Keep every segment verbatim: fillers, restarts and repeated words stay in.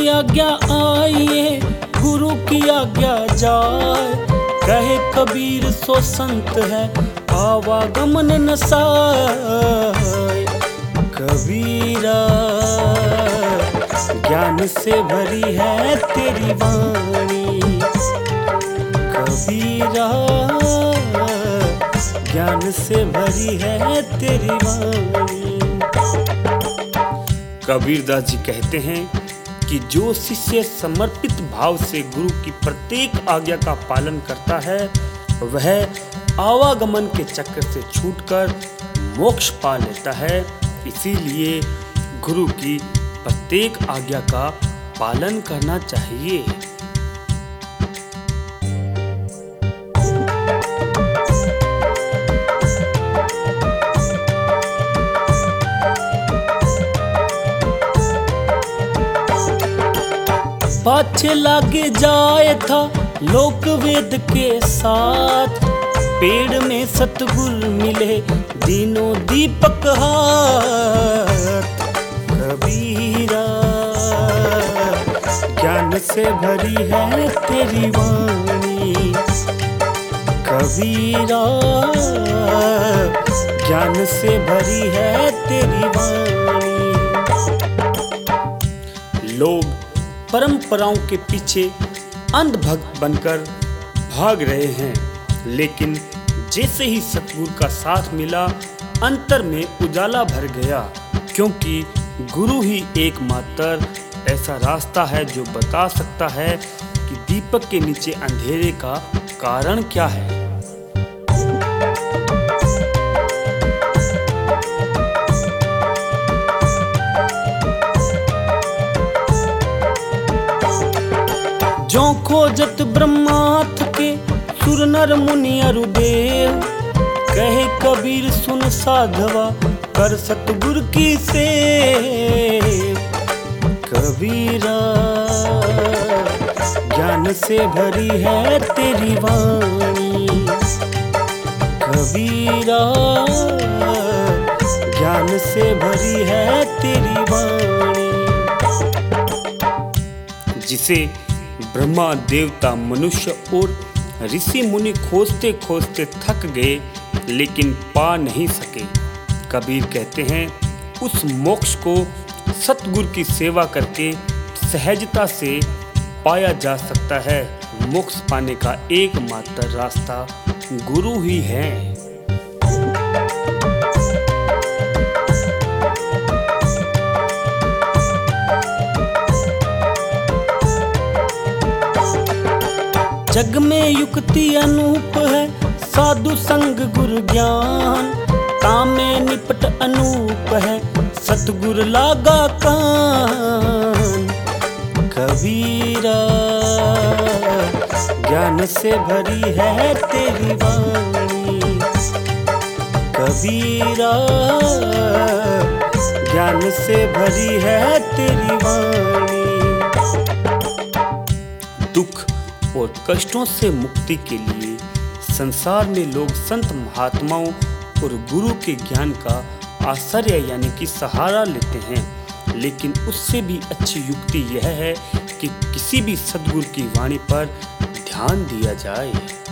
की आज्ञा आइए, गुरु की आज्ञा जाए। कहे कबीर सो संत है, आवागमन न साय। कबीरा ज्ञान से भरी है तेरी वाणी, कबीरा ज्ञान से भरी है तेरी वाणी। कबीरदास जी कहते हैं कि जो शिष्य समर्पित भाव से गुरु की प्रत्येक आज्ञा का पालन करता है, वह आवागमन के चक्र से छूटकर मोक्ष पा लेता है। इसीलिए गुरु की प्रत्येक आज्ञा का पालन करना चाहिए। पाछे लागे जाए था लोक वेद के साथ, पेड़ में सतगुरु मिले दीनों दीपक हाथ। कबीरा ज्ञान से भरी है तेरी वाणी, कबीरा ज्ञान से भरी है तेरी वाणी। लोग परंपराओं के पीछे अंधभक्त बनकर भाग रहे हैं, लेकिन जैसे ही सतगुरु का साथ मिला, अंतर में उजाला भर गया। क्योंकि गुरु ही एकमात्र ऐसा रास्ता है जो बता सकता है कि दीपक के नीचे अंधेरे का कारण क्या है। जो खोजत ब्रह्माथ के सुर नर मुनि अरु देव, कहे कबीर सुन साधवा कर सतगुर की सेव। कबीरा ज्ञान से भरी है तेरी वाणी, कबीरा ज्ञान से भरी है तेरी वाणी। जिसे ब्रह्मा देवता मनुष्य और ऋषि मुनि खोजते खोजते थक गए, लेकिन पा नहीं सके। कबीर कहते हैं उस मोक्ष को सतगुरु की सेवा करके सहजता से पाया जा सकता है। मोक्ष पाने का एकमात्र रास्ता गुरु ही है। जग में युक्ति अनूप है, साधु संग गुरु ज्ञान। तामे निपट अनूप है, सतगुरु लागा कान। कबीरा ज्ञान से भरी है तेरी वाणी, कबीरा ज्ञान से भरी है तेरी वाणी। दुख और कष्टों से मुक्ति के लिए संसार में लोग संत महात्माओं और गुरु के ज्ञान का आश्रय यानी कि सहारा लेते हैं, लेकिन उससे भी अच्छी युक्ति यह है कि किसी भी सद्गुरु की वाणी पर ध्यान दिया जाए।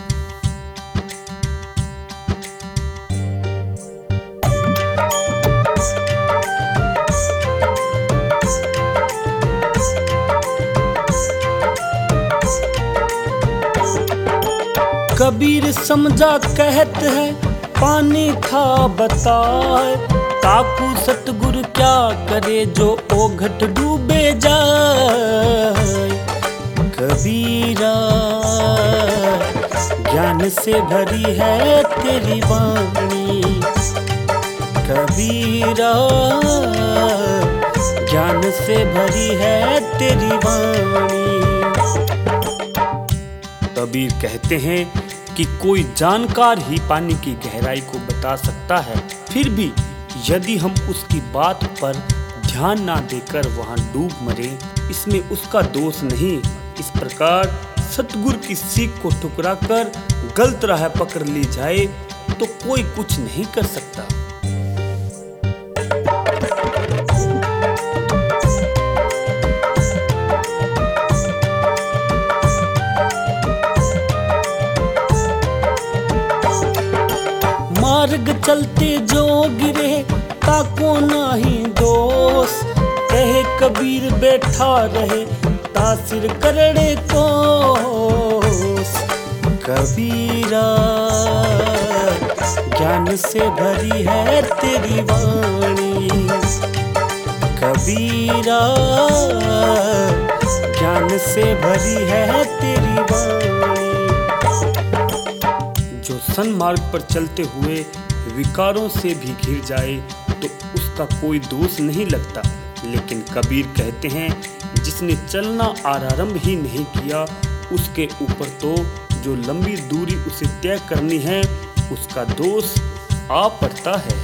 कबीर समझा कहत है पानी था बताए, ताकू सतगुरु क्या करे जो ओघट डूबे जाए। कबीरा ज्ञान से भरी है तेरी वाणी, कबीरा ज्ञान से भरी है तेरी वाणी। कबीर कहते हैं कि कोई जानकार ही पानी की गहराई को बता सकता है, फिर भी यदि हम उसकी बात पर ध्यान ना देकर वहां डूब मरे, इसमें उसका दोष नहीं। इस प्रकार सतगुरु की सीख को ठुकरा कर गलत राह पकड़ ली जाए तो कोई कुछ नहीं कर सकता। मार्ग चलते जो गिरे ताको नाही दोष, कहे कबीर बैठा रहे तासिर करड़े कोस। कबीरा ज्ञान से भरी है तेरी वाणी, कबीरा ज्ञान से भरी है तेरी वाणी। जो सन्मार्ग पर चलते हुए विकारों से भी घिर जाए तो उसका कोई दोष नहीं लगता, लेकिन कबीर कहते हैं जिसने चलना आरंभ ही नहीं किया उसके ऊपर तो जो लंबी दूरी उसे तय करनी है उसका दोष आ पड़ता है।